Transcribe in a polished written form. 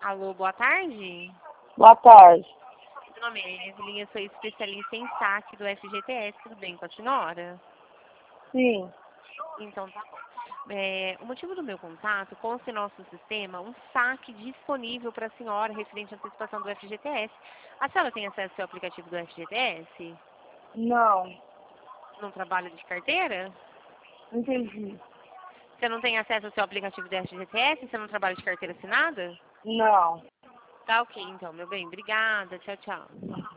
Alô, boa tarde. Boa tarde. Meu nome é Evelyn, eu sou especialista em saque do FGTS, tudo bem com a senhora? Sim. Então tá bom. O motivo do meu contato, consta em nosso sistema um saque disponível para a senhora referente à antecipação do FGTS. A senhora tem acesso ao seu aplicativo do FGTS? Não. Não trabalha de carteira? Entendi. Você não tem acesso ao seu aplicativo do FGTS? Você não trabalha de carteira assinada? Não. Tá ok, então, meu bem. Obrigada. Tchau, tchau.